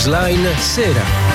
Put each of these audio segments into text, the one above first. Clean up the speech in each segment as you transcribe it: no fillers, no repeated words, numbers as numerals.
Newsline Sera.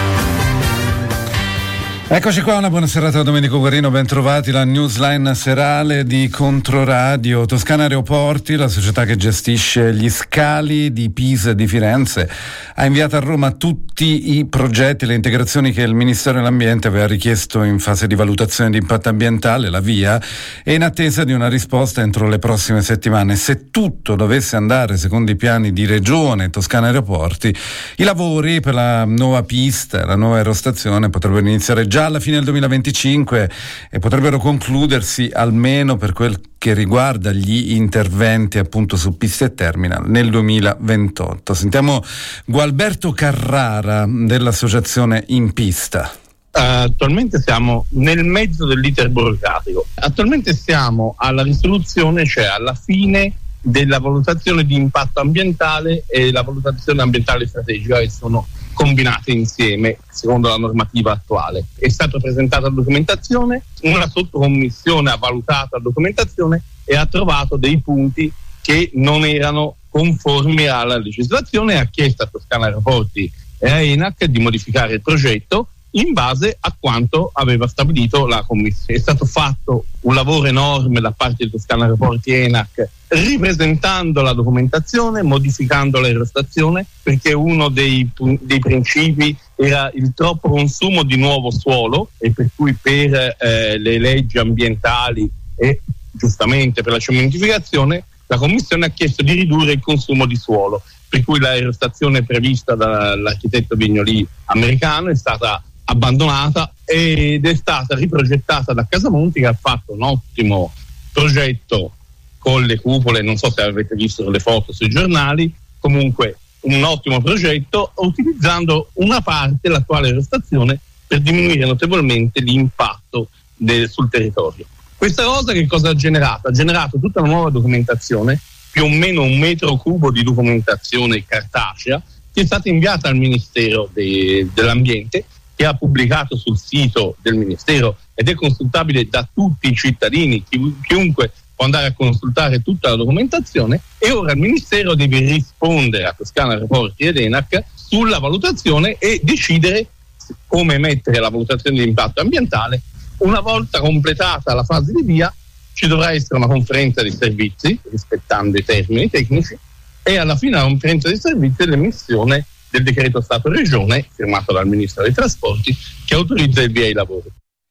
Eccoci qua, una buona serata da Domenico Guarino, ben trovati. La newsline serale di Controradio. Toscana Aeroporti, la società che gestisce gli scali di Pisa e di Firenze, ha inviato a Roma tutti i progetti, le integrazioni che il Ministero dell'Ambiente aveva richiesto in fase di valutazione di impatto ambientale, la VIA, e in attesa di una risposta entro le prossime settimane. Se tutto dovesse andare secondo i piani di Regione Toscana Aeroporti, i lavori per la nuova pista, la nuova aerostazione potrebbero iniziare già alla fine del 2025 e potrebbero concludersi, almeno per quel che riguarda gli interventi appunto su piste e terminal, nel 2028. Sentiamo Gualberto Carrara dell'associazione In Pista. Attualmente siamo nel mezzo dell'iter burocratico. Attualmente siamo alla risoluzione, cioè alla fine della valutazione di impatto ambientale e la valutazione ambientale strategica, che sono combinate insieme secondo la normativa attuale. È stata presentata la documentazione, una sottocommissione ha valutato la documentazione e ha trovato dei punti che non erano conformi alla legislazione e ha chiesto a Toscana Aeroporti e a ENAC di modificare il progetto in base a quanto aveva stabilito la commissione. È stato fatto un lavoro enorme da parte di Toscana Aeroporti e ENAC, ripresentando la documentazione, modificando l'aerostazione, perché uno dei principi era il troppo consumo di nuovo suolo, e per cui per le leggi ambientali e giustamente per la cementificazione la Commissione ha chiesto di ridurre il consumo di suolo, per cui l'aerostazione prevista dall'architetto Vignoli americano è stata abbandonata ed è stata riprogettata da Casamonti, che ha fatto un ottimo progetto con le cupole, non so se avete visto le foto sui giornali, comunque un ottimo progetto, utilizzando una parte dell'attuale aerostazione per diminuire notevolmente l'impatto sul territorio. Questa cosa che cosa ha generato? Ha generato tutta una nuova documentazione, più o meno 1 metro cubo di documentazione cartacea, che è stata inviata al Ministero dell'Ambiente, che ha pubblicato sul sito del Ministero ed è consultabile da tutti i cittadini, chiunque può andare a consultare tutta la documentazione, e ora il Ministero deve rispondere a Toscana Aeroporti ed ENAC sulla valutazione e decidere come mettere la valutazione di impatto ambientale. Una volta completata la fase di via ci dovrà essere una conferenza di servizi, rispettando i termini tecnici, e alla fine della conferenza di servizi l'emissione del decreto Stato-Regione, firmato dal Ministro dei Trasporti, che autorizza il via ai lavori.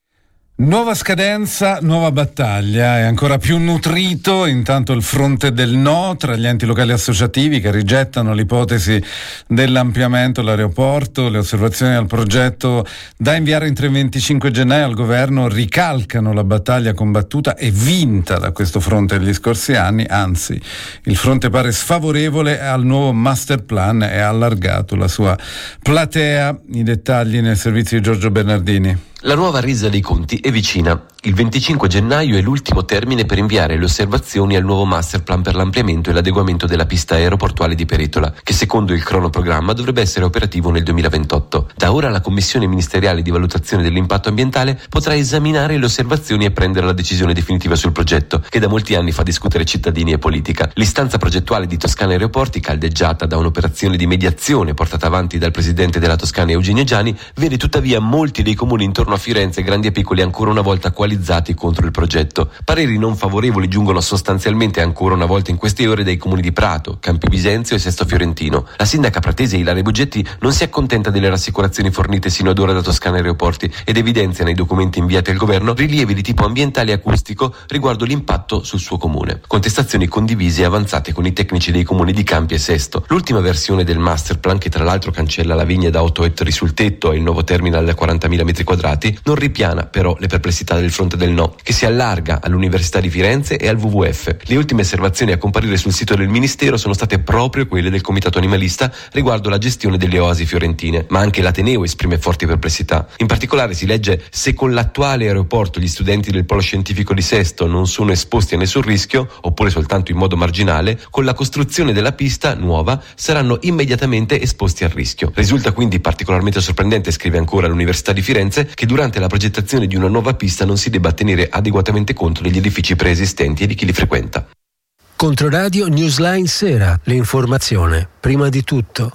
Nuova scadenza, nuova battaglia, è ancora più nutrito intanto il fronte del no tra gli enti locali associativi che rigettano l'ipotesi dell'ampliamento dell'aeroporto. Le osservazioni al progetto da inviare entro il 25 gennaio al governo ricalcano la battaglia combattuta e vinta da questo fronte negli scorsi anni, anzi il fronte pare sfavorevole al nuovo master plan e ha allargato la sua platea. I dettagli nel servizio di Giorgio Bernardini. La nuova resa dei conti è vicina. Il 25 gennaio è l'ultimo termine per inviare le osservazioni al nuovo master plan per l'ampliamento e l'adeguamento della pista aeroportuale di Peretola, che secondo il cronoprogramma dovrebbe essere operativo nel 2028. Da ora la Commissione Ministeriale di Valutazione dell'Impatto Ambientale potrà esaminare le osservazioni e prendere la decisione definitiva sul progetto, che da molti anni fa discutere cittadini e politica. L'istanza progettuale di Toscana Aeroporti, caldeggiata da un'operazione di mediazione portata avanti dal presidente della Toscana Eugenio Giani, vede tuttavia molti dei comuni intorno a Firenze, grandi e piccoli, ancora una volta coalizzati contro il progetto. Pareri non favorevoli giungono sostanzialmente ancora una volta in queste ore dai comuni di Prato, Campi Bisenzio e Sesto Fiorentino. La sindaca pratese Ilaria Buggetti non si accontenta delle rassicurazioni fornite sino ad ora da Toscana Aeroporti ed evidenzia nei documenti inviati al governo rilievi di tipo ambientale e acustico riguardo l'impatto sul suo comune. Contestazioni condivise e avanzate con i tecnici dei comuni di Campi e Sesto. L'ultima versione del master plan, che tra l'altro cancella la vigna da 8 ettari sul tetto e il nuovo terminal da 40.000 metri quadrati, non ripiana però le perplessità del fronte del no, che si allarga all'Università di Firenze e al WWF. Le ultime osservazioni a comparire sul sito del Ministero sono state proprio quelle del Comitato Animalista riguardo la gestione delle oasi fiorentine, ma anche l'Ateneo esprime forti perplessità. In particolare si legge: se con l'attuale aeroporto gli studenti del Polo Scientifico di Sesto non sono esposti a nessun rischio, oppure soltanto in modo marginale, con la costruzione della pista nuova saranno immediatamente esposti al rischio. Risulta quindi particolarmente sorprendente, scrive ancora l'Università di Firenze, che durante la progettazione di una nuova pista non si debba tenere adeguatamente conto degli edifici preesistenti e di chi li frequenta. Controradio Newsline Sera, l'informazione prima di tutto.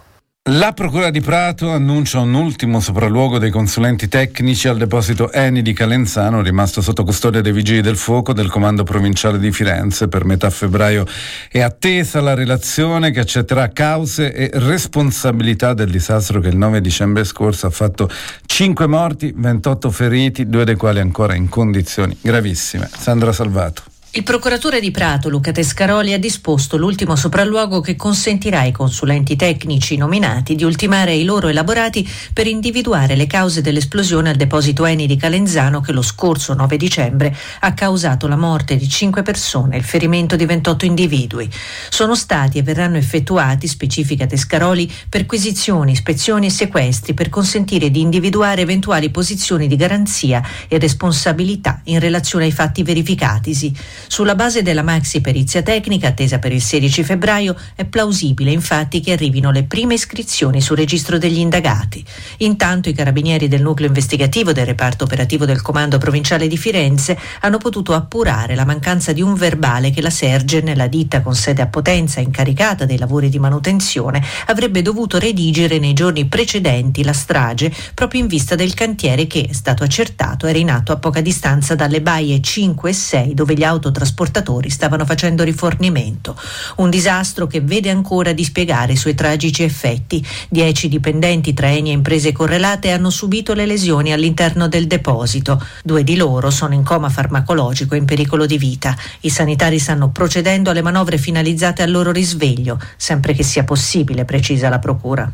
La Procura di Prato annuncia un ultimo sopralluogo dei consulenti tecnici al deposito Eni di Calenzano, rimasto sotto custodia dei Vigili del Fuoco del Comando Provinciale di Firenze. Per metà febbraio è attesa la relazione che accetterà cause e responsabilità del disastro che il 9 dicembre scorso ha fatto 5 morti, 28 feriti, 2 dei quali ancora in condizioni gravissime. Sandra Salvato. Il procuratore di Prato, Luca Tescaroli, ha disposto l'ultimo sopralluogo che consentirà ai consulenti tecnici nominati di ultimare i loro elaborati per individuare le cause dell'esplosione al deposito Eni di Calenzano che lo scorso 9 dicembre ha causato la morte di 5 persone e il ferimento di 28 individui. Sono stati e verranno effettuati, specifica Tescaroli, perquisizioni, ispezioni e sequestri per consentire di individuare eventuali posizioni di garanzia e responsabilità in relazione ai fatti verificatisi. Sulla base della maxi perizia tecnica attesa per il 16 febbraio è plausibile infatti che arrivino le prime iscrizioni sul registro degli indagati. Intanto i carabinieri del nucleo investigativo del reparto operativo del Comando Provinciale di Firenze hanno potuto appurare la mancanza di un verbale che la Sergen, la ditta con sede a Potenza incaricata dei lavori di manutenzione, avrebbe dovuto redigere nei giorni precedenti la strage proprio in vista del cantiere che, è stato accertato, era in atto a poca distanza dalle baie 5 e 6 dove gli autotrasportatori stavano facendo rifornimento. Un disastro che vede ancora dispiegare i suoi tragici effetti. 10 dipendenti tra Eni e imprese correlate hanno subito le lesioni all'interno del deposito. 2 di loro sono in coma farmacologico e in pericolo di vita. I sanitari stanno procedendo alle manovre finalizzate al loro risveglio, sempre che sia possibile, precisa la Procura.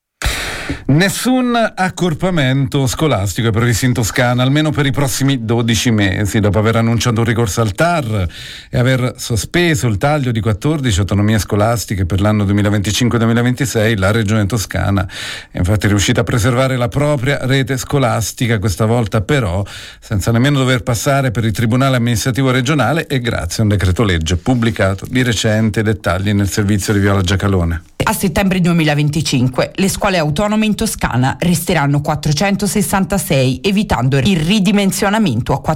Nessun accorpamento scolastico è previsto in Toscana, almeno per i prossimi 12 mesi, dopo aver annunciato un ricorso al TAR e aver sospeso il taglio di 14 autonomie scolastiche per l'anno 2025-2026. La Regione Toscana è infatti riuscita a preservare la propria rete scolastica, questa volta però senza nemmeno dover passare per il Tribunale Amministrativo Regionale e grazie a un decreto legge pubblicato di recente. Dettagli nel servizio di Viola Giacalone. A settembre 2025 le scuole autonome in Toscana resteranno 466, evitando il ridimensionamento a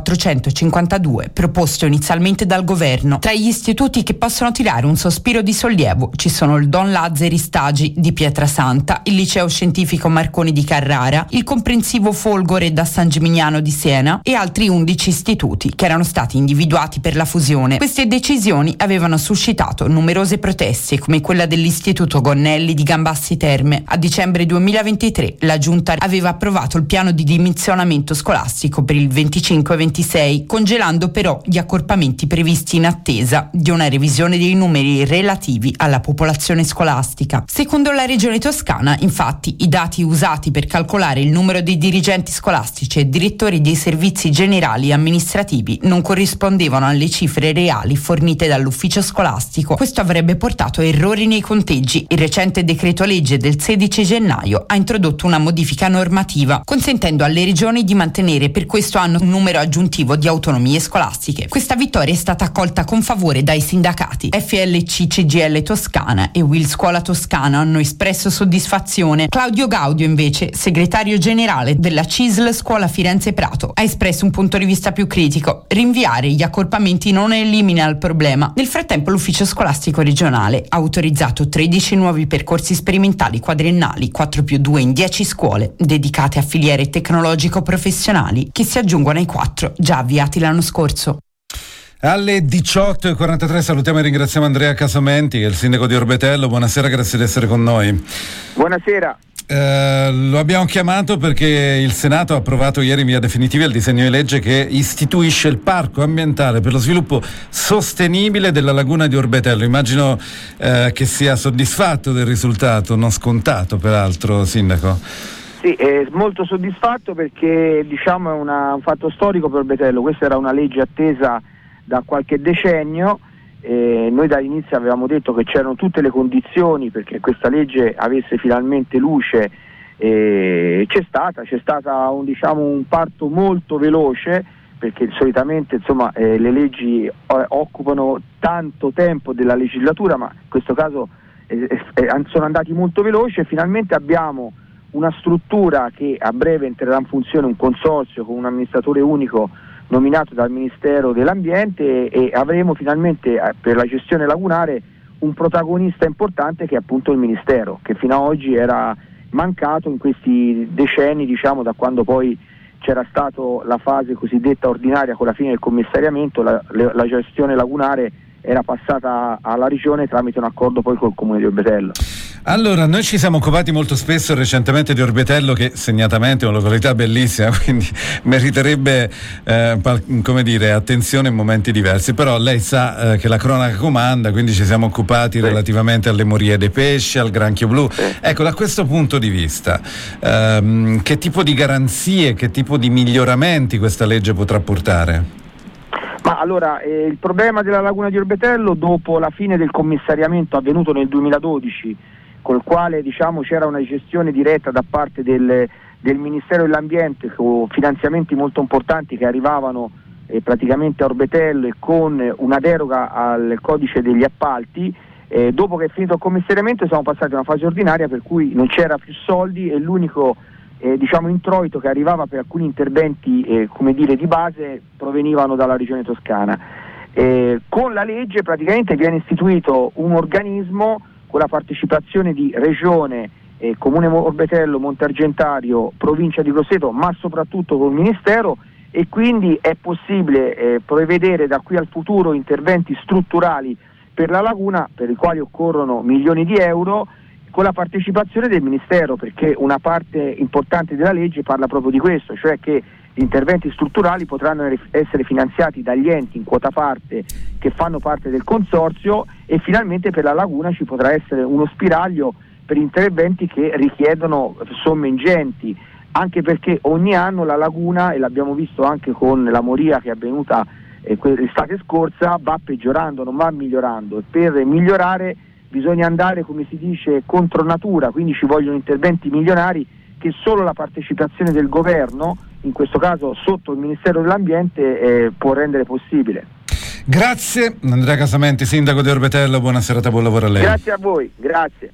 452 proposto inizialmente dal governo. Tra gli istituti che possono tirare un sospiro di sollievo ci sono il Don Lazzari Stagi di Pietrasanta, il Liceo Scientifico Marconi di Carrara, il Comprensivo Folgore da San Gimignano di Siena e altri 11 istituti che erano stati individuati per la fusione. Queste decisioni avevano suscitato numerose proteste, come quella dell'Istituto Gonnelli di Gambassi Terme. A dicembre 2023 la Giunta aveva approvato il piano di dimensionamento scolastico per il 25-26, congelando però gli accorpamenti previsti in attesa di una revisione dei numeri relativi alla popolazione scolastica. Secondo la Regione Toscana, infatti, i dati usati per calcolare il numero dei dirigenti scolastici e direttori dei servizi generali e amministrativi non corrispondevano alle cifre reali fornite dall'ufficio scolastico. Questo avrebbe portato a errori nei conteggi. Il recente decreto legge del 16 gennaio ha introdotto una modifica normativa, consentendo alle regioni di mantenere per questo anno un numero aggiuntivo di autonomie scolastiche. Questa vittoria è stata accolta con favore dai sindacati. FLC CGIL Toscana e Will Scuola Toscana hanno espresso soddisfazione. Claudio Gaudio, invece, segretario generale della CISL Scuola Firenze Prato, ha espresso un punto di vista più critico. Rinviare gli accorpamenti non elimina il problema. Nel frattempo l'ufficio scolastico regionale ha autorizzato 13 nuovi percorsi sperimentali quadriennali, 4+2 in 10 scuole, dedicate a filiere tecnologico-professionali, che si aggiungono ai 4 già avviati l'anno scorso. Alle 18.43 salutiamo e ringraziamo Andrea Casamenti, che è il sindaco di Orbetello. Buonasera, grazie di essere con noi. Buonasera. Lo abbiamo chiamato perché il Senato ha approvato ieri in via definitiva il disegno di legge che istituisce il parco ambientale per lo sviluppo sostenibile della laguna di Orbetello. Immagino che sia soddisfatto del risultato, non scontato peraltro, sindaco. Sì, è molto soddisfatto perché diciamo è un fatto storico per Orbetello. Questa era una legge attesa da qualche decennio. Noi dall'inizio avevamo detto che c'erano tutte le condizioni perché questa legge avesse finalmente luce, c'è stata un parto molto veloce, perché solitamente le leggi occupano tanto tempo della legislatura, ma in questo caso sono andati molto veloci e finalmente abbiamo una struttura che a breve entrerà in funzione, un consorzio con un amministratore unico nominato dal Ministero dell'Ambiente, e avremo finalmente per la gestione lagunare un protagonista importante che è appunto il Ministero, che fino ad oggi era mancato in questi decenni, diciamo, da quando poi c'era stato la fase cosiddetta ordinaria con la fine del commissariamento, la gestione lagunare era passata alla regione tramite un accordo poi col comune di Orbetello. Allora, noi ci siamo occupati molto spesso recentemente di Orbetello, che segnatamente è una località bellissima, quindi meriterebbe come dire, attenzione in momenti diversi, però lei sa che la cronaca comanda, quindi ci siamo occupati relativamente alle morie dei pesci, al granchio blu. Ecco, da questo punto di vista che tipo di garanzie, che tipo di miglioramenti questa legge potrà portare? Ma allora, il problema della laguna di Orbetello, dopo la fine del commissariamento avvenuto nel 2012, col quale diciamo c'era una gestione diretta da parte del Ministero dell'Ambiente con finanziamenti molto importanti che arrivavano praticamente a Orbetello e con una deroga al codice degli appalti, dopo che è finito il commissariamento siamo passati a una fase ordinaria per cui non c'era più soldi e l'unico introito che arrivava per alcuni interventi di base provenivano dalla regione Toscana. Con la legge praticamente viene istituito un organismo con la partecipazione di regione, comune Orbetello, Monteargentario, provincia di Grosseto, ma soprattutto col Ministero, e quindi è possibile prevedere da qui al futuro interventi strutturali per la laguna per i quali occorrono milioni di euro, con la partecipazione del Ministero, perché una parte importante della legge parla proprio di questo, cioè che gli interventi strutturali potranno essere finanziati dagli enti in quota parte che fanno parte del consorzio, e finalmente per la laguna ci potrà essere uno spiraglio per interventi che richiedono somme ingenti, anche perché ogni anno la laguna, e l'abbiamo visto anche con la moria che è avvenuta l'estate scorsa, va peggiorando, non va migliorando, e per migliorare bisogna andare, come si dice, contro natura, quindi ci vogliono interventi milionari che solo la partecipazione del governo, in questo caso sotto il Ministero dell'Ambiente, può rendere possibile. Grazie Andrea Casamenti, sindaco di Orbetello, buona serata, buon lavoro a lei. Grazie a voi, grazie.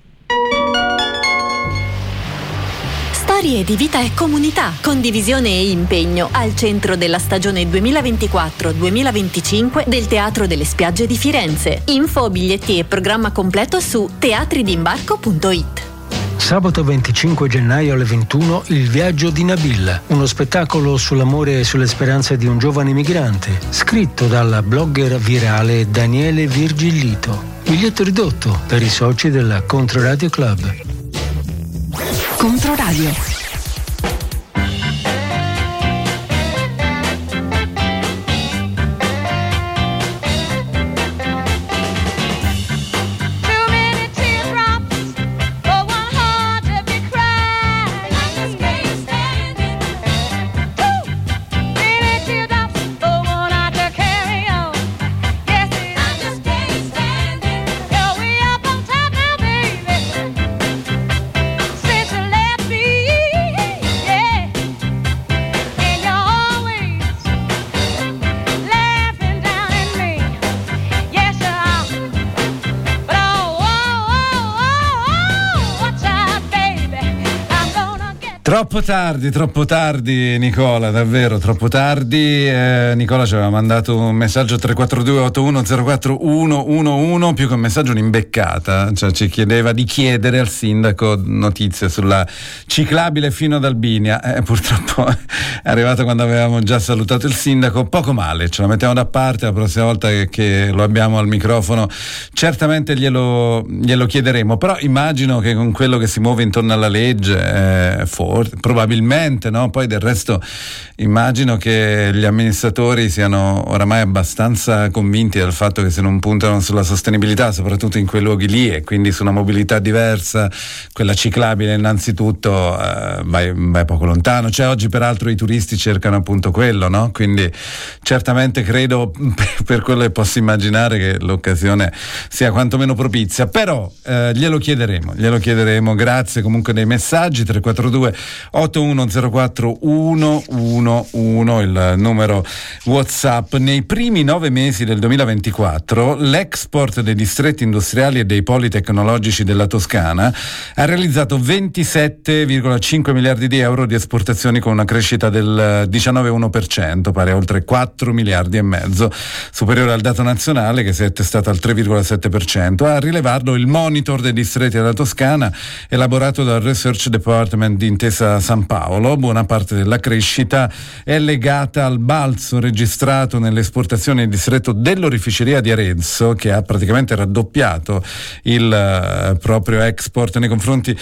Storie di vita e comunità, condivisione e impegno al centro della stagione 2024-2025 del Teatro delle Spiagge di Firenze. Info, biglietti e programma completo su teatridimbarco.it. Sabato 25 gennaio alle 21 Il viaggio di Nabil, uno spettacolo sull'amore e sulle speranze di un giovane migrante, scritto dal blogger virale Daniele Virgillito. Biglietto ridotto per i soci del Controradio Club. Controradio. Troppo tardi Nicola, davvero troppo tardi. Nicola ci aveva mandato un messaggio 342-8104-111, più che un messaggio un'imbeccata, cioè ci chiedeva di chiedere al sindaco notizie sulla ciclabile fino ad Albinia. Purtroppo è arrivato quando avevamo già salutato il sindaco, poco male, ce la mettiamo da parte, la prossima volta che lo abbiamo al microfono certamente glielo chiederemo, però immagino che con quello che si muove intorno alla legge probabilmente, no? Poi del resto immagino che gli amministratori siano oramai abbastanza convinti del fatto che se non puntano sulla sostenibilità, soprattutto in quei luoghi lì, e quindi su una mobilità diversa, quella ciclabile innanzitutto, vai poco lontano. Cioè oggi peraltro i turisti cercano appunto quello, no? Quindi certamente credo, per quello che posso immaginare, che l'occasione sia quantomeno propizia, però glielo chiederemo. Grazie comunque dei messaggi. 342 8104 111, il numero WhatsApp. Nei primi 9 mesi del 2024 l'export dei distretti industriali e dei poli tecnologici della Toscana ha realizzato 27,5 miliardi di euro di esportazioni, con una crescita del 19,1%, pari a oltre 4 miliardi e mezzo, superiore al dato nazionale che si è attestato al 3,7%. A rilevarlo il monitor dei distretti della Toscana elaborato dal Research Department di Intesa San Paolo. Buona parte della crescita è legata al balzo registrato nelle esportazioni del distretto dell'oreficeria di Arezzo, che ha praticamente raddoppiato il proprio export nei confronti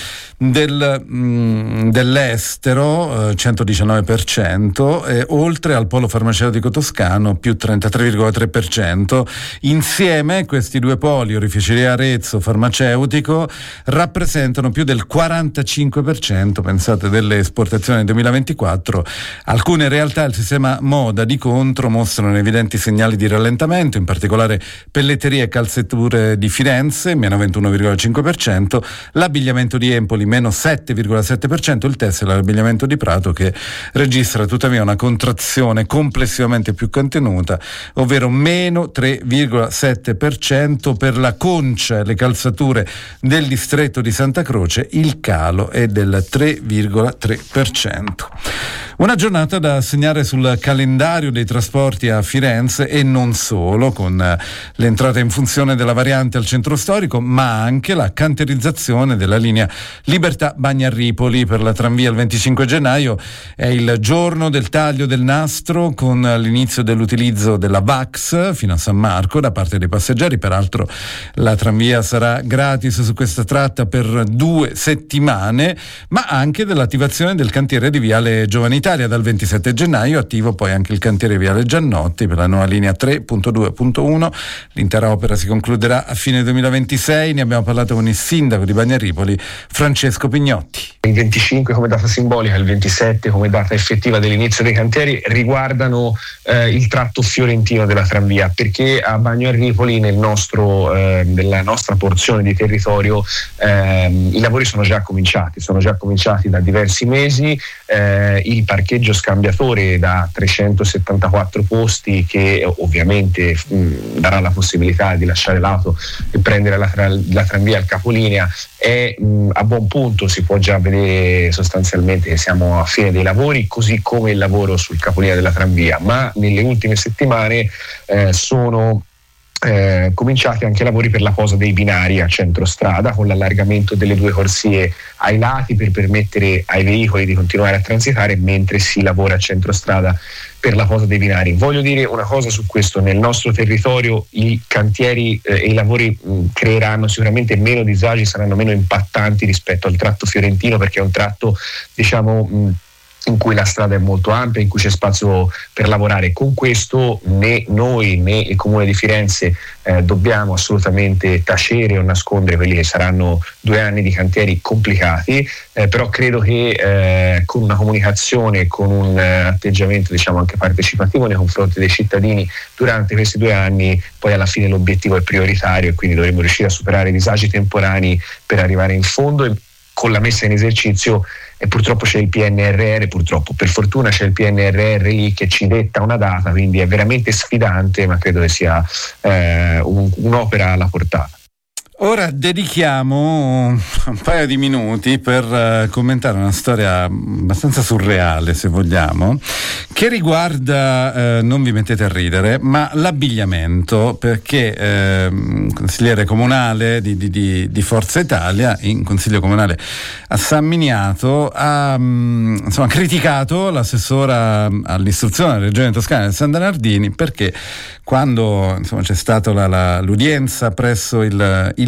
dell'estero, 119%, oltre al polo farmaceutico toscano più 33,3%. Insieme questi due poli, oreficeria Arezzo, farmaceutico, rappresentano più del 45%, pensate, delle esportazioni nel 2024. Alcune realtà del sistema moda di contro mostrano evidenti segnali di rallentamento, in particolare pelletterie e calzature di Firenze, meno 21,5%, l'abbigliamento di Empoli, meno 7,7%, il tessile e l'abbigliamento di Prato che registra tuttavia una contrazione complessivamente più contenuta, ovvero meno 3,7%. Per la concia e le calzature del distretto di Santa Croce il calo è del 3,3%. Una giornata da segnare sul calendario dei trasporti a Firenze, e non solo, con l'entrata in funzione della variante al centro storico, ma anche la cantierizzazione della linea Libertà-Bagnaripoli per la tranvia. Il 25 gennaio è il giorno del taglio del nastro, con l'inizio dell'utilizzo della VAX fino a San Marco da parte dei passeggeri. Peraltro la tranvia sarà gratis su questa tratta per 2 settimane, ma anche dell'attivazione del cantiere di Viale Giovani Italia. Dal 27 gennaio attivo poi anche il cantiere Viale Giannotti per la nuova linea 3.2.1. L'intera opera si concluderà a fine 2026. Ne abbiamo parlato con il sindaco di Bagnaripoli, Francesco Pignotti. Il 25 come data simbolica, il 27 come data effettiva dell'inizio dei cantieri riguardano il tratto fiorentino della tranvia, perché a Bagnaripoli, nella nostra porzione di territorio, i lavori sono già cominciati da diversi mesi. Il parcheggio scambiatore da 374 posti, che ovviamente darà la possibilità di lasciare l'auto e prendere la tranvia al capolinea, è a buon punto. Si può già vedere sostanzialmente che siamo a fine dei lavori, così come il lavoro sul capolinea della tranvia, ma nelle ultime settimane sono cominciati anche lavori per la posa dei binari a centrostrada, con l'allargamento delle 2 corsie ai lati per permettere ai veicoli di continuare a transitare mentre si lavora a centrostrada per la posa dei binari. Voglio dire una cosa su questo: nel nostro territorio i cantieri e i lavori creeranno sicuramente meno disagi, saranno meno impattanti rispetto al tratto fiorentino, perché è un tratto, diciamo, in cui la strada è molto ampia, in cui c'è spazio per lavorare. Con questo né noi né il Comune di Firenze dobbiamo assolutamente tacere o nascondere quelli che saranno 2 anni di cantieri complicati, però credo che con una comunicazione, con un atteggiamento, diciamo, anche partecipativo nei confronti dei cittadini durante questi 2 anni, poi alla fine l'obiettivo è prioritario, e quindi dovremo riuscire a superare i disagi temporanei per arrivare in fondo. E con la messa in esercizio, e purtroppo c'è il PNRR, per fortuna c'è il PNRR lì che ci detta una data, quindi è veramente sfidante, ma credo che sia un'opera alla portata. Ora dedichiamo un paio di minuti per commentare una storia abbastanza surreale, se vogliamo, che riguarda, non vi mettete a ridere, ma l'abbigliamento, perché consigliere comunale di Forza Italia in Consiglio Comunale a San Miniato ha criticato l'assessora all'istruzione della Regione Toscana, Alessandra Nardini, perché quando c'è stata l'udienza presso il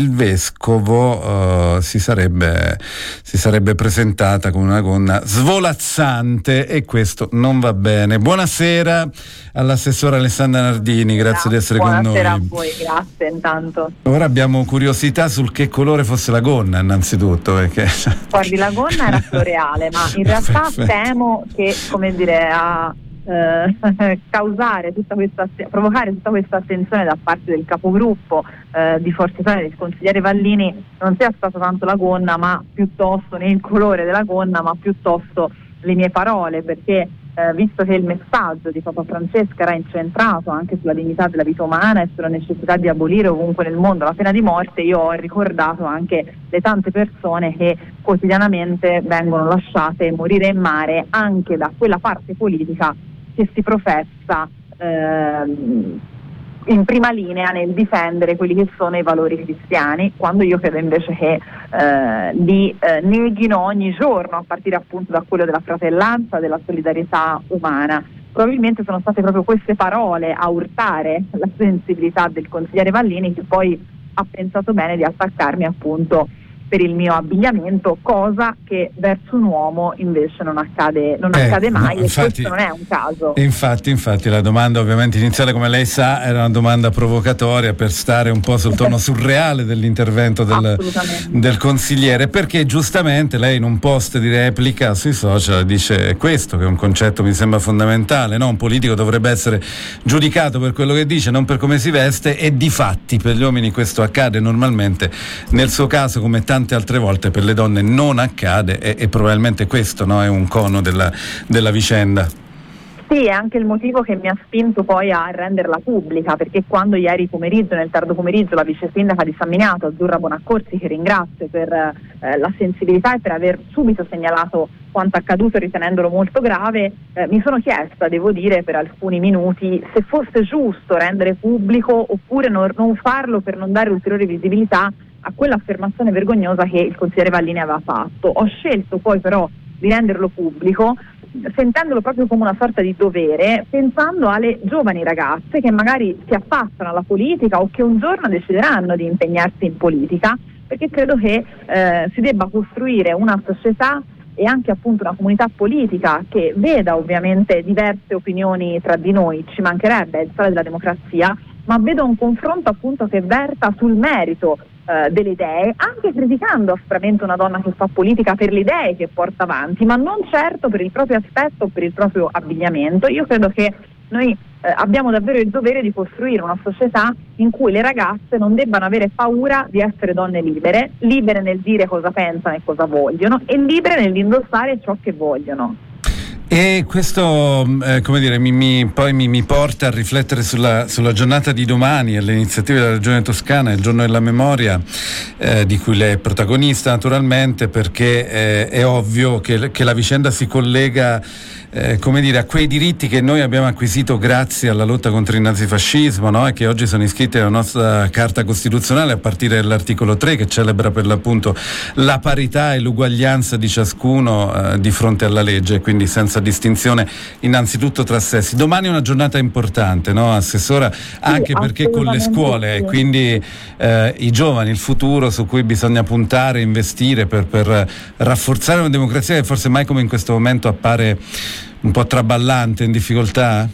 vescovo si sarebbe presentata con una gonna svolazzante, e questo non va bene. Buonasera all'assessora Alessandra Nardini, grazie di essere con noi. Buonasera a voi, grazie intanto. Ora abbiamo curiosità sul che colore fosse la gonna, innanzitutto, perché guardi, la gonna era floreale, ma in realtà temo che, come dire, provocare tutta questa attenzione da parte del capogruppo di Forza Italia, del consigliere Vallini, non sia stata tanto la gonna, ma piuttosto né il colore della gonna, ma piuttosto le mie parole, perché visto che il messaggio di Papa Francesco era incentrato anche sulla dignità della vita umana e sulla necessità di abolire ovunque nel mondo la pena di morte, io ho ricordato anche le tante persone che quotidianamente vengono lasciate morire in mare anche da quella parte politica che si professa in prima linea nel difendere quelli che sono i valori cristiani, quando io credo invece che li neghino ogni giorno, a partire appunto da quello della fratellanza, della solidarietà umana. Probabilmente sono state proprio queste parole a urtare la sensibilità del consigliere Vallini, che poi ha pensato bene di attaccarmi appunto per il mio abbigliamento, cosa che verso un uomo invece non accade mai, e questo non è un caso. Infatti la domanda ovviamente iniziale, come lei sa, era una domanda provocatoria per stare un po' sul tono surreale dell'intervento del consigliere, perché giustamente lei in un post di replica sui social dice questo, che è un concetto mi sembra fondamentale, no? Un politico dovrebbe essere giudicato per quello che dice, non per come si veste, e difatti per gli uomini questo accade normalmente, nel suo caso come tante altre volte per le donne non accade, e probabilmente questo, no, è un cono della vicenda. Sì, è anche il motivo che mi ha spinto poi a renderla pubblica, perché quando ieri pomeriggio, nel tardo pomeriggio, la vice sindaca di San Miniato, Azzurra Bonaccorsi, che ringrazio per la sensibilità e per aver subito segnalato quanto accaduto ritenendolo molto grave, mi sono chiesta, devo dire, per alcuni minuti se fosse giusto rendere pubblico oppure non farlo per non dare ulteriore visibilità a quell'affermazione vergognosa che il consigliere Vallini aveva fatto. Ho scelto poi però di renderlo pubblico, sentendolo proprio come una sorta di dovere, pensando alle giovani ragazze che magari si affacciano alla politica o che un giorno decideranno di impegnarsi in politica, perché credo che si debba costruire una società e anche appunto una comunità politica che veda ovviamente diverse opinioni tra di noi, ci mancherebbe, è il sale della democrazia, ma vedo un confronto appunto che verta sul merito delle idee, anche criticando aspramente una donna che fa politica per le idee che porta avanti, ma non certo per il proprio aspetto o per il proprio abbigliamento. Io credo che noi abbiamo davvero il dovere di costruire una società in cui le ragazze non debbano avere paura di essere donne libere nel dire cosa pensano e cosa vogliono, e libere nell'indossare ciò che vogliono. E questo mi porta a riflettere sulla giornata di domani, alle iniziative della Regione Toscana, il giorno della memoria, di cui lei è protagonista naturalmente, perché è ovvio che la vicenda si collega a quei diritti che noi abbiamo acquisito grazie alla lotta contro il nazifascismo, no? E che oggi sono iscritti nella nostra Carta Costituzionale, a partire dall'articolo 3, che celebra per l'appunto la parità e l'uguaglianza di ciascuno di fronte alla legge, quindi senza distinzione innanzitutto tra sessi. Domani è una giornata importante, no, Assessora? Anche perché con le scuole, quindi i giovani, il futuro su cui bisogna puntare, investire per rafforzare una democrazia che forse mai come in questo momento appare un po' traballante, in difficoltà?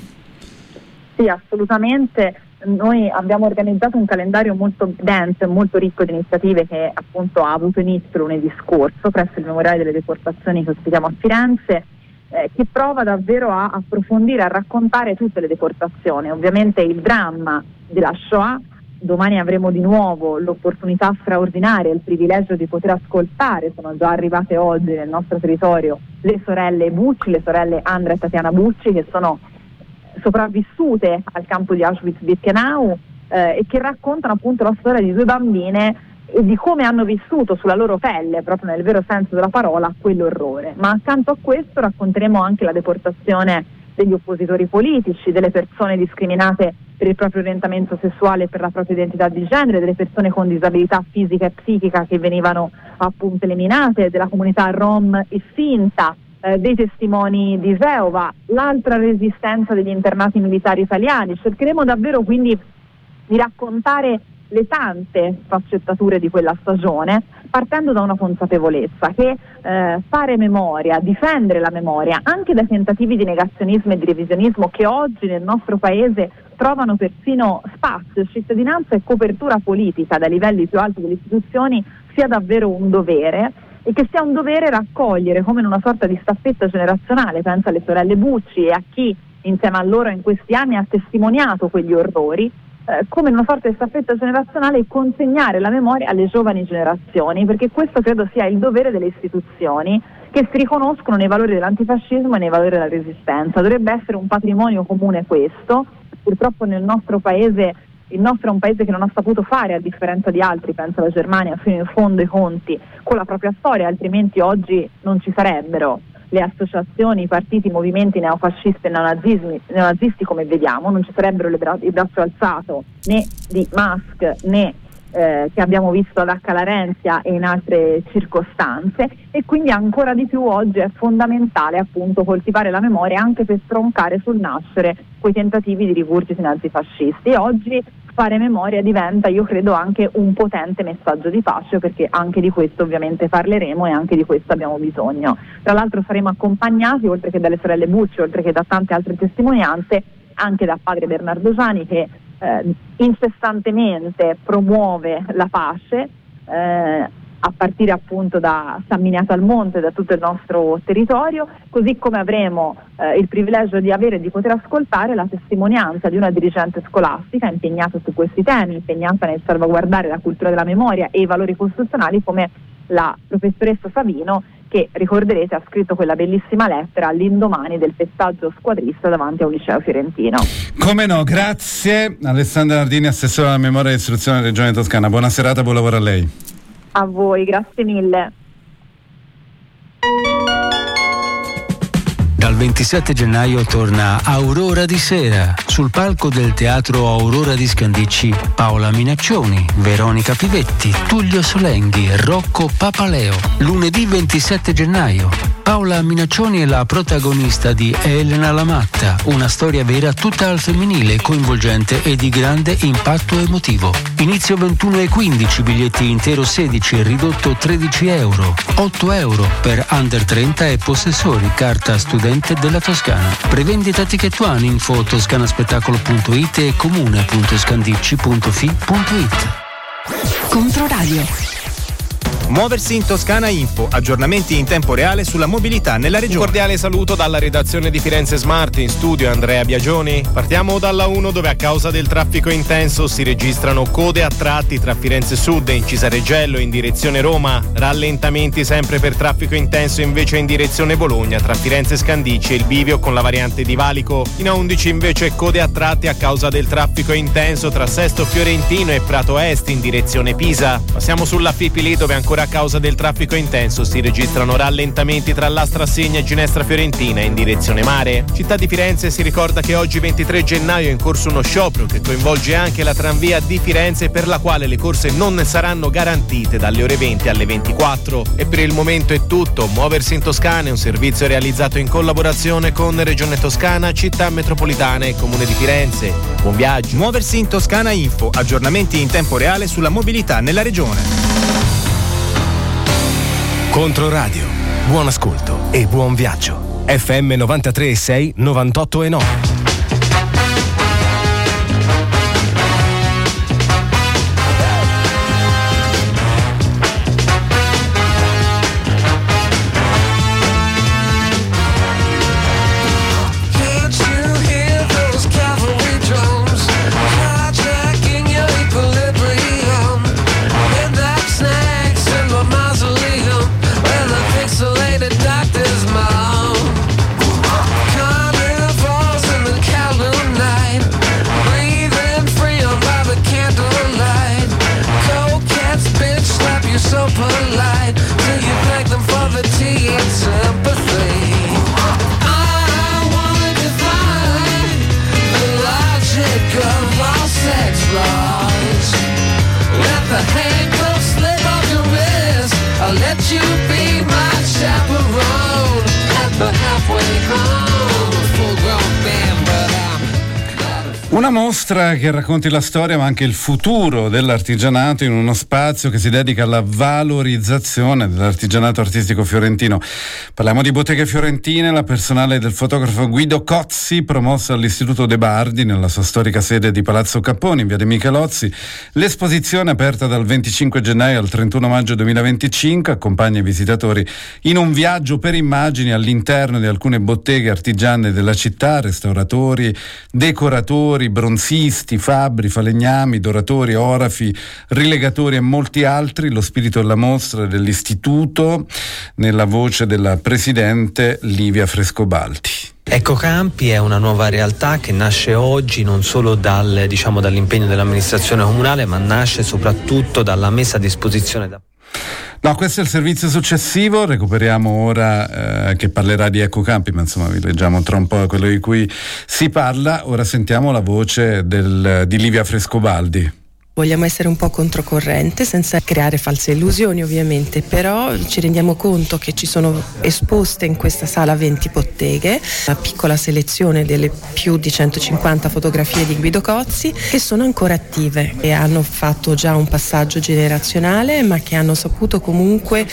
Sì, assolutamente. Noi abbiamo organizzato un calendario molto denso e molto ricco di iniziative che appunto ha avuto inizio lunedì scorso presso il Memoriale delle Deportazioni che ospitiamo a Firenze, che prova davvero a approfondire, a raccontare tutte le deportazioni. Ovviamente il dramma della Shoah. Domani avremo di nuovo l'opportunità straordinaria e il privilegio di poter ascoltare, sono già arrivate oggi nel nostro territorio, le sorelle Bucci, le sorelle Andrea e Tatiana Bucci, che sono sopravvissute al campo di Auschwitz-Birkenau e che raccontano appunto la storia di due bambine e di come hanno vissuto sulla loro pelle, proprio nel vero senso della parola, quell'orrore. Ma accanto a questo racconteremo anche la deportazione degli oppositori politici, delle persone discriminate per il proprio orientamento sessuale e per la propria identità di genere, delle persone con disabilità fisica e psichica che venivano appunto eliminate, della comunità rom e finta, dei testimoni di Geova, l'altra resistenza degli internati militari italiani. Cercheremo davvero quindi di raccontare le tante sfaccettature di quella stagione, partendo da una consapevolezza che fare memoria, difendere la memoria, anche dai tentativi di negazionismo e di revisionismo che oggi nel nostro paese trovano persino spazio, cittadinanza e copertura politica dai livelli più alti delle istituzioni, sia davvero un dovere, e che sia un dovere raccogliere come in una sorta di staffetta generazionale, pensa alle sorelle Bucci e a chi insieme a loro in questi anni ha testimoniato quegli orrori, come in una sorta di staffetta generazionale consegnare la memoria alle giovani generazioni, perché questo credo sia il dovere delle istituzioni che si riconoscono nei valori dell'antifascismo e nei valori della resistenza. Dovrebbe essere un patrimonio comune questo. Purtroppo nel nostro paese, il nostro è un paese che non ha saputo fare, a differenza di altri, penso alla Germania, fino in fondo i conti con la propria storia, altrimenti oggi non ci sarebbero le associazioni, i partiti, i movimenti neofascisti e neonazisti come vediamo, non ci sarebbero il braccio alzato né di Musk né che abbiamo visto ad Acca Larenzia e in altre circostanze, e quindi ancora di più oggi è fondamentale appunto coltivare la memoria anche per stroncare sul nascere quei tentativi di rigurgiti nazifascisti. E oggi fare memoria diventa, io credo, anche un potente messaggio di pace, perché anche di questo ovviamente parleremo e anche di questo abbiamo bisogno. Tra l'altro saremo accompagnati, oltre che dalle sorelle Bucci, oltre che da tante altre testimonianze, anche da padre Bernardo Giani, che incessantemente promuove la pace a partire appunto da San Miniato al Monte, da tutto il nostro territorio, così come avremo il privilegio di avere e di poter ascoltare la testimonianza di una dirigente scolastica impegnata su questi temi, impegnata nel salvaguardare la cultura della memoria e i valori costituzionali, come la professoressa Savino, che ricorderete ha scritto quella bellissima lettera all'indomani del pestaggio squadrista davanti a un liceo fiorentino. Come no, grazie Alessandra Nardini, assessore alla memoria e istruzione della Regione Toscana. Buona serata, buon lavoro a lei. A voi, grazie mille. Dal 27 gennaio torna Aurora di sera. Sul palco del Teatro Aurora di Scandicci, Paola Minaccioni, Veronica Pivetti, Tullio Solenghi e Rocco Papaleo. Lunedì 27 gennaio, Paola Minaccioni è la protagonista di Elena la Matta, una storia vera tutta al femminile, coinvolgente e di grande impatto emotivo. Inizio 21,15, biglietti intero 16, ridotto 13 euro, 8 euro per under 30 e possessori, carta studente della Toscana. Prevendita Ticket One, info toscanaspettacolo.it e comune.scandicci.fi.it. Controradio. Muoversi in Toscana Info, aggiornamenti in tempo reale sulla mobilità nella regione. Un cordiale saluto dalla redazione di Firenze Smart, in studio Andrea Biagioni. Partiamo dalla 1, dove a causa del traffico intenso si registrano code a tratti tra Firenze Sud e Incisareggello in direzione Roma, rallentamenti sempre per traffico intenso invece in direzione Bologna tra Firenze Scandicci e il bivio con la variante di Valico. In A11 invece code a tratti a causa del traffico intenso tra Sesto Fiorentino e Prato Est in direzione Pisa. Passiamo sulla Fipili, dove ancora a causa del traffico intenso si registrano rallentamenti tra l'Astra Segna e Ginestra Fiorentina in direzione mare. Città di Firenze si ricorda che oggi 23 gennaio è in corso uno sciopero che coinvolge anche la tranvia di Firenze, per la quale le corse non saranno garantite dalle ore 20 alle 24. E per il momento è tutto. Muoversi in Toscana è un servizio realizzato in collaborazione con Regione Toscana, Città Metropolitana e Comune di Firenze. Buon viaggio. Muoversi in Toscana Info, aggiornamenti in tempo reale sulla mobilità nella regione. Controradio, buon ascolto e buon viaggio. FM 93,6, 98,9. Una mostra che racconti la storia ma anche il futuro dell'artigianato in uno spazio che si dedica alla valorizzazione dell'artigianato artistico fiorentino. Parliamo di Botteghe Fiorentine, la personale del fotografo Guido Cozzi, promossa all'Istituto De Bardi nella sua storica sede di Palazzo Capponi in via De Michelozzi. L'esposizione, aperta dal 25 gennaio al 31 maggio 2025, accompagna i visitatori in un viaggio per immagini all'interno di alcune botteghe artigiane della città, restauratori, decoratori, bronzisti, fabbri, falegnami, doratori, orafi, rilegatori e molti altri. Lo spirito della mostra dell'istituto nella voce della presidente Livia Frescobaldi. Ecocampi è una nuova realtà che nasce oggi non solo dall'impegno dell'amministrazione comunale, ma nasce soprattutto dalla messa a disposizione No, questo è il servizio successivo, recuperiamo ora che parlerà di Ecocampi, ma insomma vi leggiamo tra un po' quello di cui si parla. Ora sentiamo la voce di Livia Frescobaldi. Vogliamo essere un po' controcorrente senza creare false illusioni ovviamente, però ci rendiamo conto che ci sono esposte in questa sala 20 botteghe, una piccola selezione delle più di 150 fotografie di Guido Cozzi che sono ancora attive e hanno fatto già un passaggio generazionale, ma che hanno saputo comunque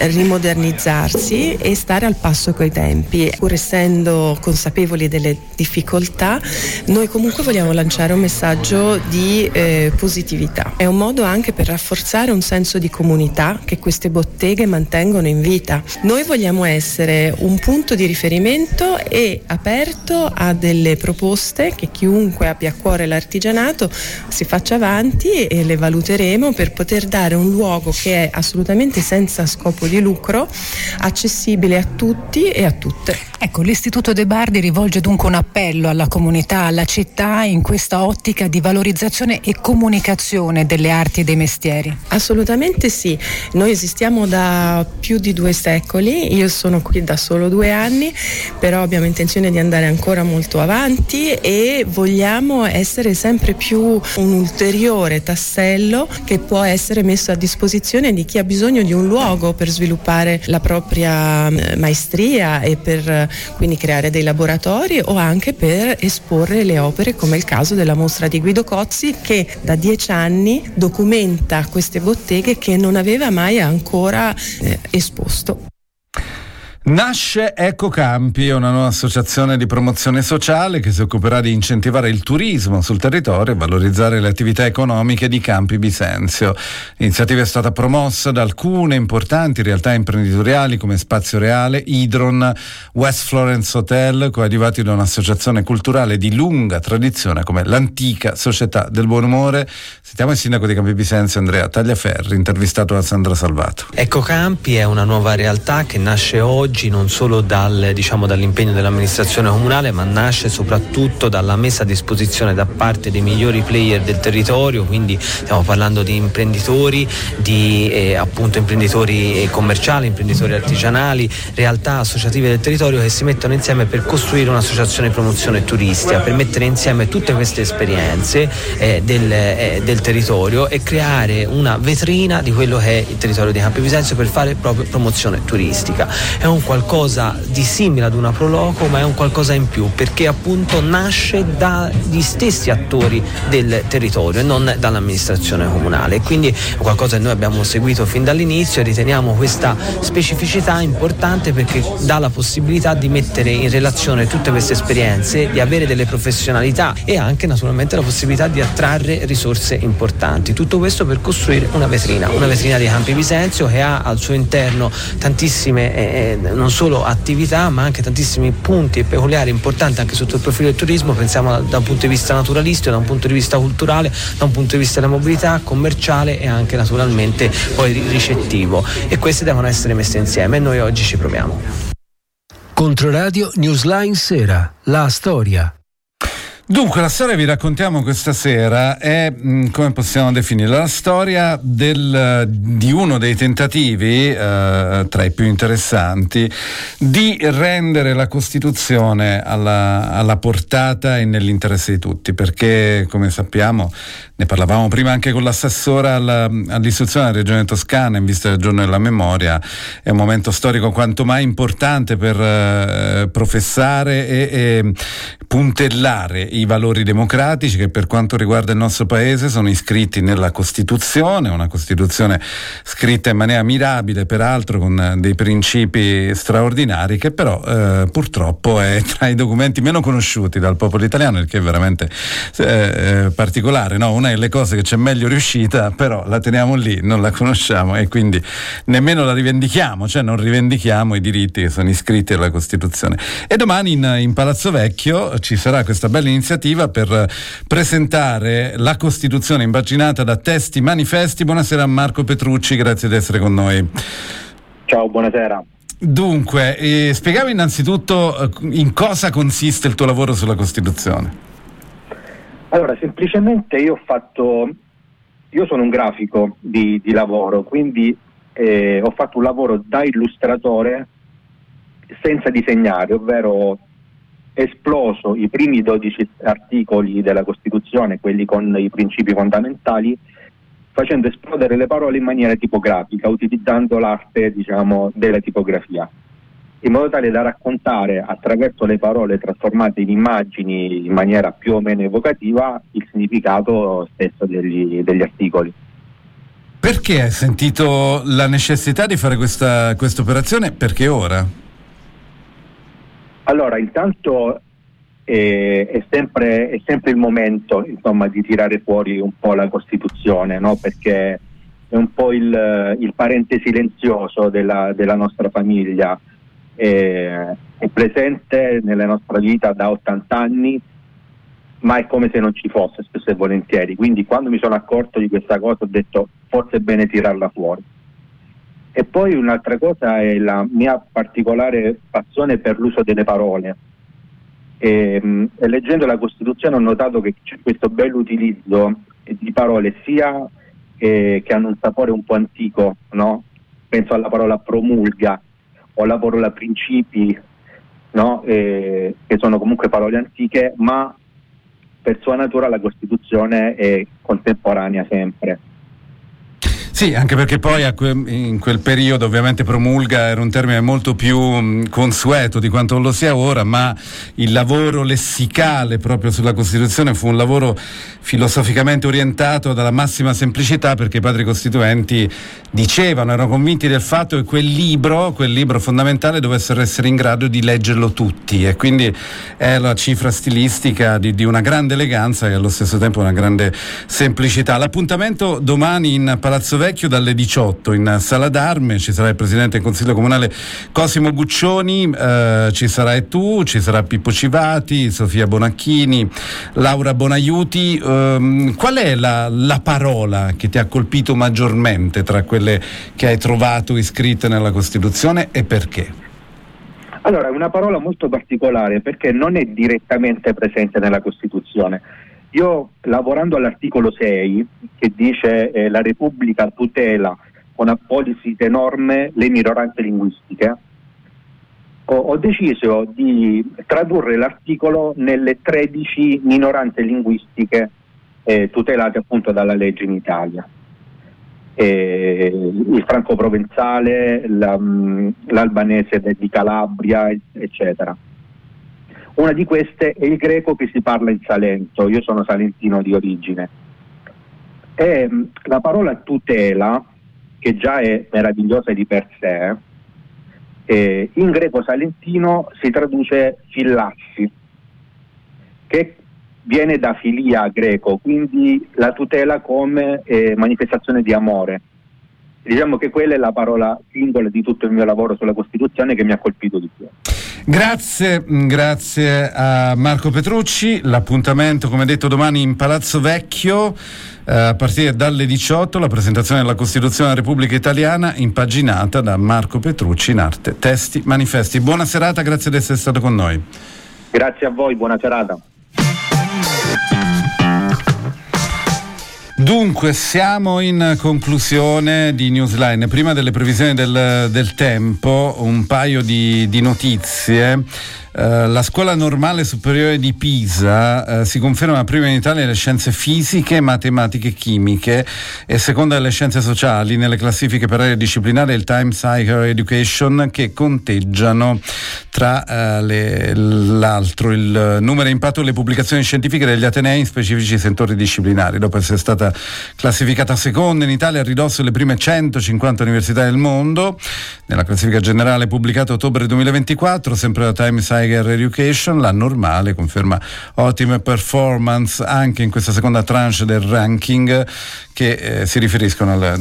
rimodernizzarsi e stare al passo coi tempi. Pur essendo consapevoli delle difficoltà, noi comunque vogliamo lanciare un messaggio di positività. È un modo anche per rafforzare un senso di comunità che queste botteghe mantengono in vita. Noi vogliamo essere un punto di riferimento e aperto a delle proposte che chiunque abbia a cuore l'artigianato si faccia avanti e le valuteremo per poter dare un luogo che è assolutamente senza scopo di lucro, accessibile a tutti e a tutte. Ecco, l'Istituto De Bardi rivolge dunque un appello alla comunità, alla città in questa ottica di valorizzazione e comunicazione delle arti e dei mestieri. Assolutamente sì, noi esistiamo da più di 2 secoli, io sono qui da solo 2 anni, però abbiamo intenzione di andare ancora molto avanti e vogliamo essere sempre più un ulteriore tassello che può essere messo a disposizione di chi ha bisogno di un luogo per sviluppare la propria maestria e per quindi creare dei laboratori o anche per esporre le opere, come il caso della mostra di Guido Cozzi che da 10 anni documenta queste botteghe che non aveva mai ancora esposto. Nasce Ecocampi, una nuova associazione di promozione sociale che si occuperà di incentivare il turismo sul territorio e valorizzare le attività economiche di Campi Bisenzio. L'iniziativa è stata promossa da alcune importanti realtà imprenditoriali come Spazio Reale, Idron, West Florence Hotel, coadiuvati da un'associazione culturale di lunga tradizione come l'Antica Società del Buon Umore. Sentiamo il sindaco di Campi Bisenzio, Andrea Tagliaferri, intervistato da Sandra Salvato. Ecocampi è una nuova realtà che nasce oggi non solo dall'impegno dell'amministrazione comunale, ma nasce soprattutto dalla messa a disposizione da parte dei migliori player del territorio, quindi stiamo parlando di imprenditori, imprenditori commerciali, imprenditori artigianali, realtà associative del territorio che si mettono insieme per costruire un'associazione di promozione turistica, per mettere insieme tutte queste esperienze del territorio e creare una vetrina di quello che è il territorio di Campi Bisenzio per fare proprio promozione turistica. È un qualcosa di simile ad una Proloco, ma è un qualcosa in più perché appunto nasce dagli stessi attori del territorio e non dall'amministrazione comunale, quindi è qualcosa che noi abbiamo seguito fin dall'inizio e riteniamo questa specificità importante perché dà la possibilità di mettere in relazione tutte queste esperienze, di avere delle professionalità e anche naturalmente la possibilità di attrarre risorse importanti. Tutto questo per costruire una vetrina di Campi Bisenzio che ha al suo interno tantissime non solo attività ma anche tantissimi punti peculiari importanti anche sotto il profilo del turismo. Pensiamo da un punto di vista naturalistico, da un punto di vista culturale, da un punto di vista della mobilità, commerciale e anche naturalmente poi ricettivo, e queste devono essere messe insieme e noi oggi ci proviamo. Controradio Newsline Sera, la storia. Dunque, la storia vi raccontiamo questa sera è, come possiamo definirla, la storia di uno dei tentativi, tra i più interessanti, di rendere la Costituzione alla portata e nell'interesse di tutti, perché, come sappiamo, ne parlavamo prima anche con l'assessora all'istruzione della Regione Toscana in vista del Giorno della Memoria, è un momento storico quanto mai importante per professare e puntellare i valori democratici che per quanto riguarda il nostro paese sono iscritti nella Costituzione, una Costituzione scritta in maniera mirabile, peraltro con dei principi straordinari, che però purtroppo è tra i documenti meno conosciuti dal popolo italiano, il che è veramente particolare, no? Una delle cose che c'è meglio riuscita, però la teniamo lì, non la conosciamo e quindi nemmeno la rivendichiamo, cioè non rivendichiamo i diritti che sono iscritti alla Costituzione. E domani in Palazzo Vecchio ci sarà questa bella iniziativa per presentare la Costituzione impaginata da testi manifesti. Buonasera a Marco Petrucci, grazie di essere con noi. Ciao, buonasera. Dunque, spiegami innanzitutto in cosa consiste il tuo lavoro sulla Costituzione. Allora, semplicemente io sono un grafico di lavoro, quindi ho fatto un lavoro da illustratore senza disegnare, ovvero esploso i primi 12 articoli della Costituzione, quelli con i principi fondamentali, facendo esplodere le parole in maniera tipografica, utilizzando l'arte, della tipografia, in modo tale da raccontare attraverso le parole trasformate in immagini in maniera più o meno evocativa il significato stesso degli articoli. Perché hai sentito la necessità di fare questa operazione? Perché ora? Allora, intanto è sempre il momento, insomma, di tirare fuori un po' la Costituzione, no? Perché è un po' il parente silenzioso della nostra famiglia. È presente nella nostra vita da 80 anni, ma è come se non ci fosse spesso e volentieri. Quindi quando mi sono accorto di questa cosa ho detto forse è bene tirarla fuori. E poi un'altra cosa è la mia particolare passione per l'uso delle parole. E leggendo la Costituzione ho notato che c'è questo bello utilizzo di parole sia che hanno un sapore un po' antico, no? Penso alla parola promulga o alla parola principi, no? Che sono comunque parole antiche, ma per sua natura la Costituzione è contemporanea sempre. Sì, anche perché poi in quel periodo ovviamente promulga era un termine molto più consueto di quanto lo sia ora, ma il lavoro lessicale proprio sulla Costituzione fu un lavoro filosoficamente orientato dalla massima semplicità, perché i padri costituenti erano convinti del fatto che quel libro fondamentale dovessero essere in grado di leggerlo tutti, e quindi è la cifra stilistica di una grande eleganza e allo stesso tempo una grande semplicità. L'appuntamento domani in Palazzo Vecchio dalle 18 in Sala d'Arme, ci sarà il presidente del Consiglio Comunale Cosimo Guccioni, ci sarai tu, ci sarà Pippo Civati, Sofia Bonacchini, Laura Bonaiuti. Qual è la parola che ti ha colpito maggiormente tra quelle che hai trovato iscritte nella Costituzione e perché? Allora, è una parola molto particolare perché non è direttamente presente nella Costituzione. Io, lavorando all'articolo 6, che dice la Repubblica tutela con apposite norme le minoranze linguistiche, ho deciso di tradurre l'articolo nelle 13 minoranze linguistiche tutelate appunto dalla legge in Italia. Il franco-provenzale, l'albanese di Calabria, eccetera. Una di queste è il greco che si parla in Salento, io sono salentino di origine. E la parola tutela, che già è meravigliosa di per sé, in greco salentino si traduce fillassi, che viene da filia greco, quindi la tutela come manifestazione di amore. Diciamo che quella è la parola singola di tutto il mio lavoro sulla Costituzione che mi ha colpito di più. Grazie a Marco Petrucci. L'appuntamento, come detto, domani in Palazzo Vecchio a partire dalle 18, la presentazione della Costituzione della Repubblica Italiana impaginata da Marco Petrucci in arte, testi, manifesti. Buona serata, grazie di essere stato con noi. Grazie a voi, buona serata. Dunque, siamo in conclusione di Newsline. Prima delle previsioni del tempo, un paio di notizie. La scuola normale superiore di Pisa si conferma prima in Italia nelle scienze fisiche, matematiche e chimiche e seconda nelle scienze sociali nelle classifiche per area disciplinare il Times Higher Education, che conteggiano tra l'altro il numero e impatto delle pubblicazioni scientifiche degli atenei in specifici settori disciplinari. Dopo essere stata classificata seconda in Italia a ridosso delle prime 150 università del mondo, nella classifica generale pubblicata a ottobre 2024, sempre da Times Higher Education, la normale conferma ottime performance anche in questa seconda tranche del ranking, che si riferiscono al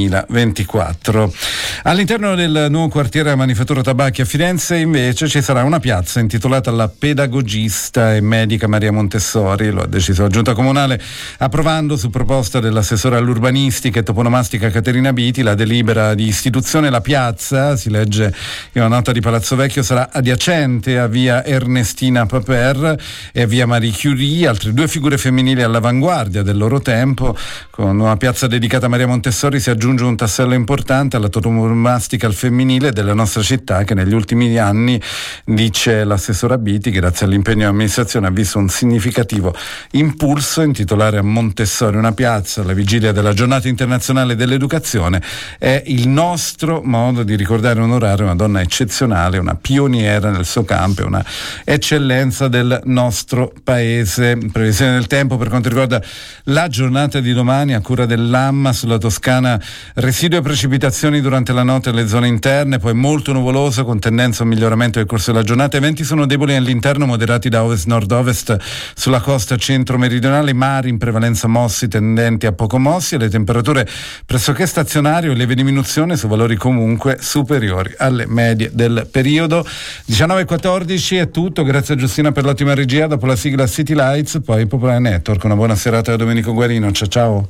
2024. All'interno del nuovo quartiere della Manifattura Tabacchi a Firenze invece ci sarà una piazza intitolata alla pedagogista e medica Maria Montessori. Lo ha deciso la Giunta Comunale approvando, su proposta dell'assessore all'urbanistica e toponomastica Caterina Biti, la delibera di istituzione. La piazza, si legge in una nota di Palazzo Vecchio, sarà adiacente a via Ernestina Paper e a via Marie Curie, altre due figure femminili all'avanguardia del loro tempo. Con una piazza dedicata a Maria Montessori si aggiunge un tassello importante alla toponomastica al femminile della nostra città, che negli ultimi anni, dice l'assessora Biti, grazie all'impegno dell'amministrazione, ha visto un significativo impulso. Intitolare a Montessori una piazza alla vigilia della Giornata Internazionale dell'Educazione è il nostro modo di ricordare e onorare una donna eccezionale, una pioniera nel suo campo, una eccellenza del nostro paese. Previsione del tempo per quanto riguarda la giornata di domani a cura dell'AMMA: sulla Toscana residue precipitazioni durante la notte nelle zone interne, poi molto nuvoloso con tendenza a un miglioramento nel corso della giornata. I venti sono deboli all'interno, moderati da ovest-nord-ovest sulla costa centro-meridionale, mari in prevalenza mossi tendenti a poco mossi, e le temperature pressoché stazionarie o lieve diminuzione su valori comunque superiori alle medie del periodo. 19:14 è tutto, grazie a Giustina per l'ottima regia. Dopo la sigla City Lights, poi Popolare Network. Una buona serata da Domenico Guarino, ciao.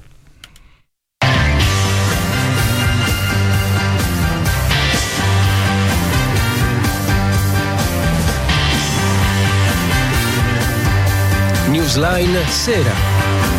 Newsline Sera.